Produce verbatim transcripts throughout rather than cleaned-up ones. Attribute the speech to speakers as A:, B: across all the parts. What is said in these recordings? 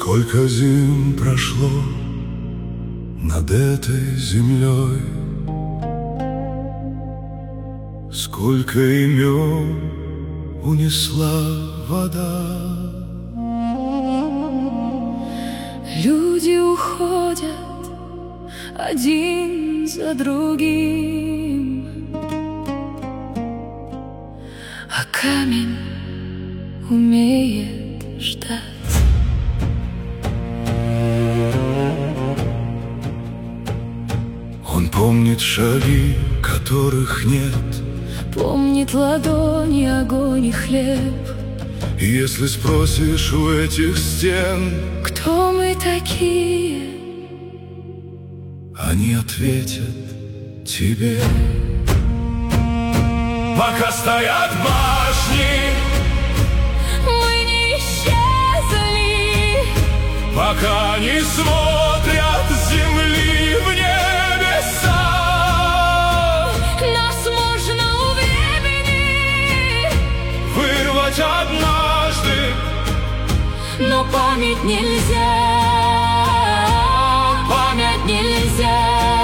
A: Сколько зим прошло над этой землей, сколько имен унесла вода.
B: Люди уходят один за другим, а камень умеет ждать.
A: Он помнит шаги, которых нет,
B: помнит ладони, огонь и хлеб.
A: И если спросишь у этих стен,
B: кто мы такие,
A: они ответят тебе. Пока стоят башни,
B: мы не исчезли.
A: пока не смотрят с земли в небеса,
B: нас можно у времени
A: вырвать однажды,
B: но память нельзя, память нельзя.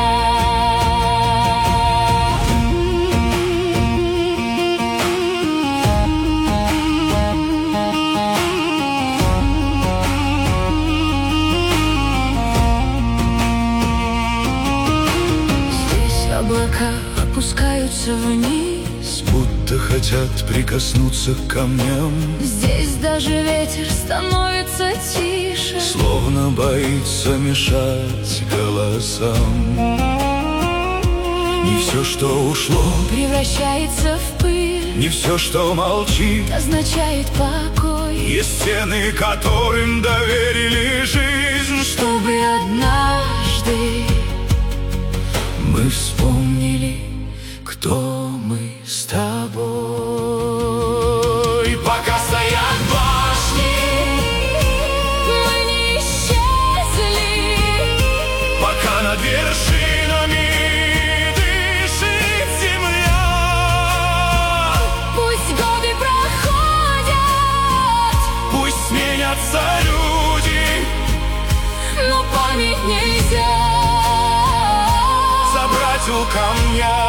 B: Здесь облака опускаются вниз,
A: будто хотят прикоснуться к камням.
B: здесь даже ветер становится тише,
A: Словно боится мешать голосам. Не все, что ушло,
B: превращается в пыль,
A: не все, что молчит.
B: означает покой,
A: Есть стены, которым доверили жизнь,
B: чтобы однажды
A: мы вспомнили,
B: кто мы с тобой.
A: пока стоят башни,
B: Мы не исчезли,
A: пока над вершинами дышит земля.
B: пусть годы проходят,
A: Пусть сменятся люди,
B: но память нельзя
A: забрать у камня.